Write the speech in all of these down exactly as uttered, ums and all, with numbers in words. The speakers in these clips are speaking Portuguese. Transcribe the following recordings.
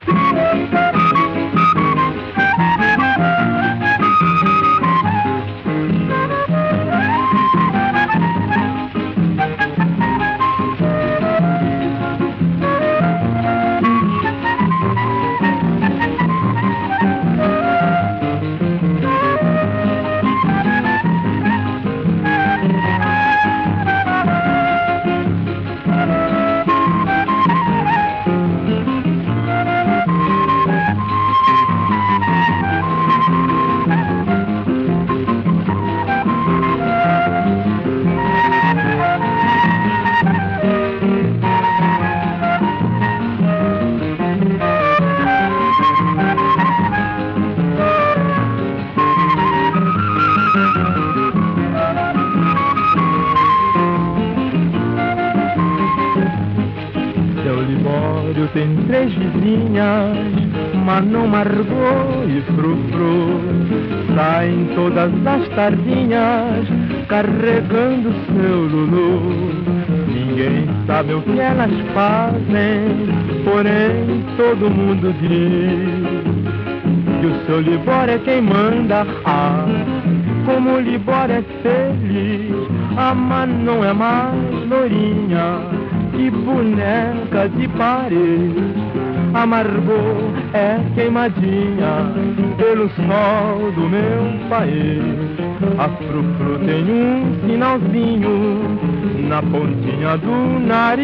Libório tem três vizinhas, Manon, Margot e Frufru. Saem todas as tardinhas, carregando seu Lulu. Ninguém sabe o que elas fazem, porém todo mundo diz que o seu Libório é quem manda. Ah, como o Libório é feliz. A Manon é mais lourinha e boneca de parede. A Margot é queimadinha pelo sol do meu país. A Frufru tem um sinalzinho na pontinha do nariz.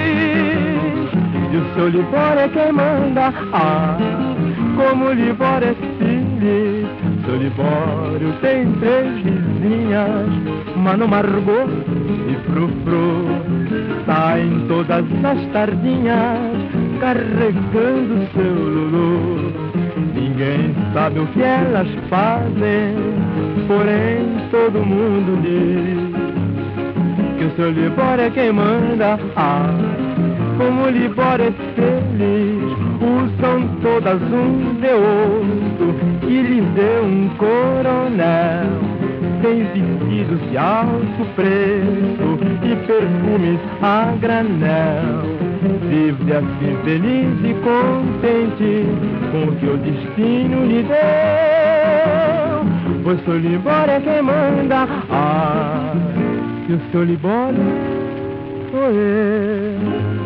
E o seu Libório é quem manda. Ah, como o Libório é feliz. Seu Libório tem três vizinhas, Manon, Margot e Frufru. Saem todas as tardinhas, carregando seu Lulu. Ninguém sabe o que elas fazem, porém todo mundo diz que o seu Libório é quem manda. Ah, como o Libório é feliz. Usam todas um de ouro e lhes deu um coronel. Tem vestidos de alto preço e perfumes a granel. Vive assim feliz e contente com o que o destino lhe deu. Pois seu Libório é quem manda. Ah, que o seu Libório sou eu.